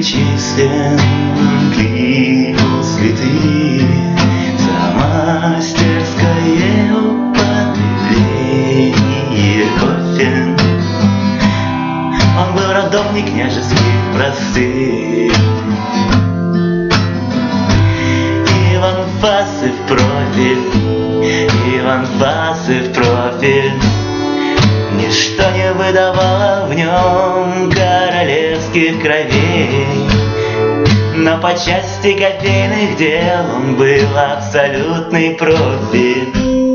причислен к лику святых за мастерское употребление кофе. Он был родом не княжеских простых, Иван Фасы в профиль, Иван Фасы в профиль. Ничто не выдавало в нем королевских кровей, но по части кофейных дел он был абсолютный профи.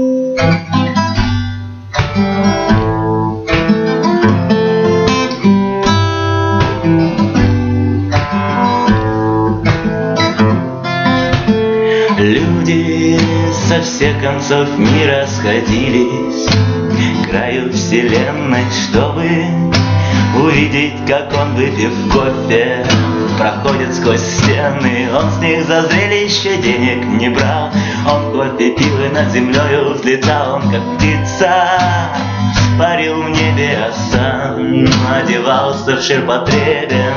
Люди со всех концов мира сходились к краю вселенной, чтобы увидеть, как он, выпив кофе, проходит сквозь стены. Он с них за зрелище денег не брал, он кофе пил и над землею взлетал. Он как птица парил в небе, а сам одевался в ширпотребе.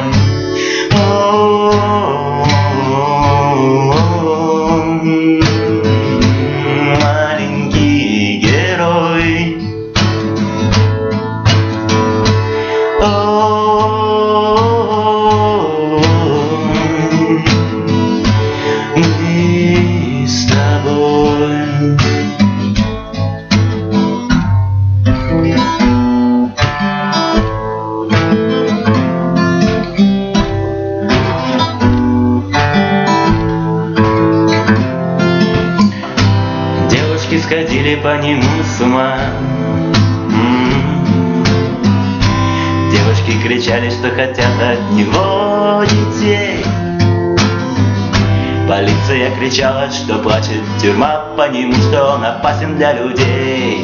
Маленький герой, мы с тобой. Девушки сходили по нему с ума, девушки кричали, что хотят от него детей. Полиция кричала, что плачет тюрьма по нему, что он опасен для людей.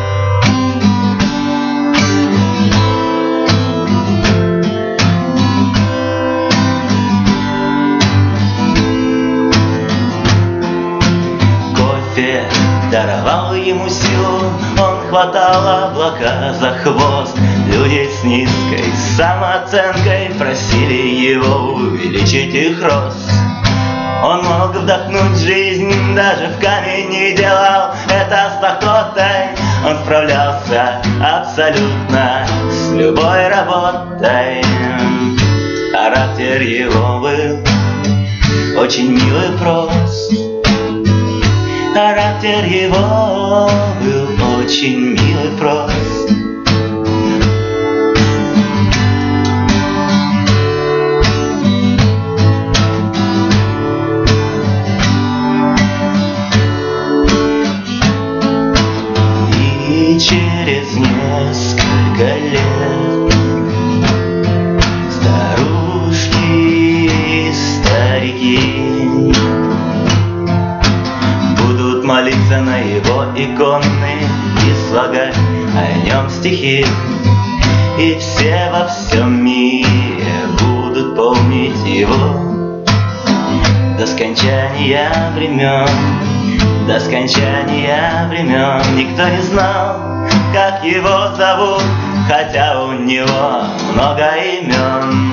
Кофе даровал ему силу, он хватал облака за хвост. Люди с низкой самооценкой просили его увеличить их рост. Он мог вдохнуть жизнь, даже в камень не делал это с охотой. Он справлялся абсолютно с любой работой. Характер его был очень милый, прост. Характер его был очень милый, прост. И через несколько лет старушки и старики будут молиться на его иконы и слагать о нем стихи. И все во всем мире будут помнить его до скончания времен. До скончания времен. Никто не знал, как его зовут, хотя у него много имен.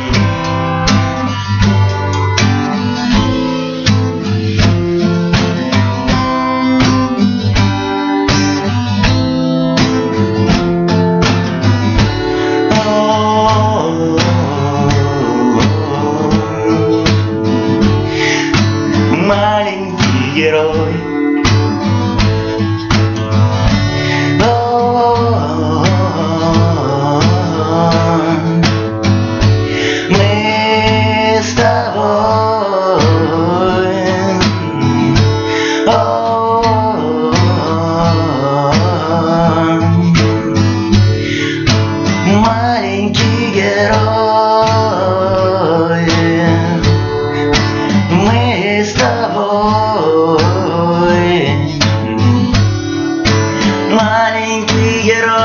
Маленький герой, мы с тобой. Маленький герой, мы с тобой. Маленький герой.